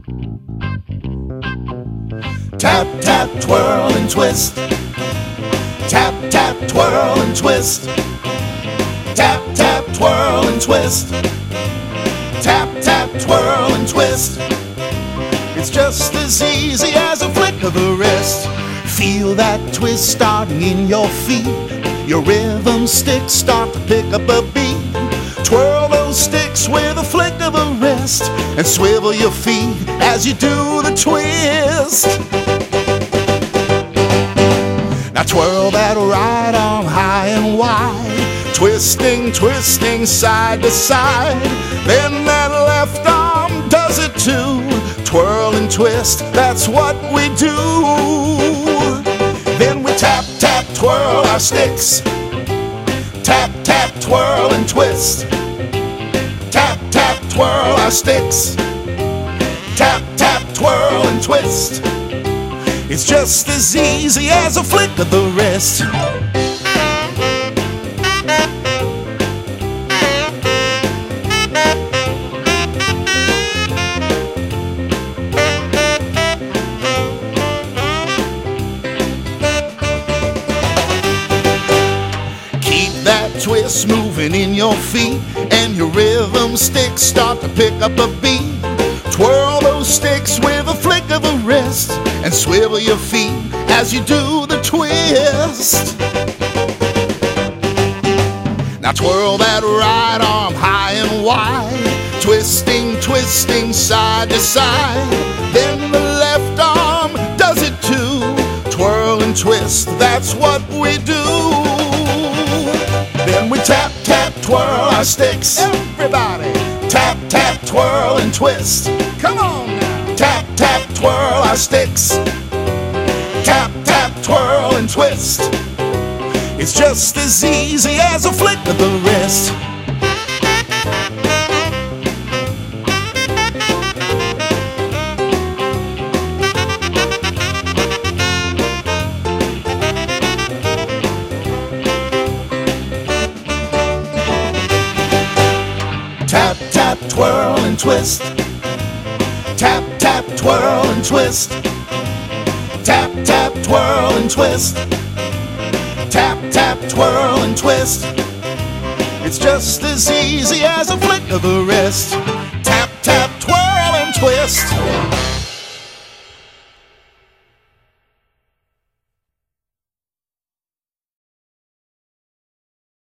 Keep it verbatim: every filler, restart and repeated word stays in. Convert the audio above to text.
Tap, tap, twirl and twist. Tap, tap, twirl and twist. Tap, tap, twirl and twist. Tap, tap, twirl and twist. It's just as easy as a flick of the wrist. Feel that twist starting in your feet. Your rhythm sticks start to pick up a beat. Twirl those sticks with a flick of the wrist and swivel your feet as you do the twist. Now twirl that right arm high and wide, twisting, twisting side to side. Then that left arm does it too. Twirl and twist, that's what we do. Then we tap, tap, twirl our sticks. Tap, tap, twirl and twist. Tap, tap, twirl our sticks. Tap, tap, twirl and twist. It's just as easy as a flick of the wrist. Twist moving in your feet, and your rhythm sticks start to pick up a beat. Twirl those sticks with a flick of the wrist and swivel your feet as you do the twist. Now twirl that right arm high and wide, twisting, twisting side to side. Then the left arm does it too. Twirl and twist, that's what we do. Then we tap, tap, twirl our sticks. Everybody! Tap, tap, twirl and twist. Come on now! Tap, tap, twirl our sticks. Tap, tap, twirl and twist. It's just as easy as a flick of the wrist. Tap, tap, twirl and twist. Tap, tap, twirl and twist. Tap, tap, twirl and twist. Tap, tap, twirl and twist. It's just as easy as a flick of the wrist. Tap, tap, twirl and twist.